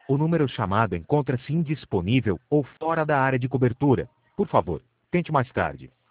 O número chamado encontra-se indisponível ou fora da área de cobertura. Por favor, tente mais tarde.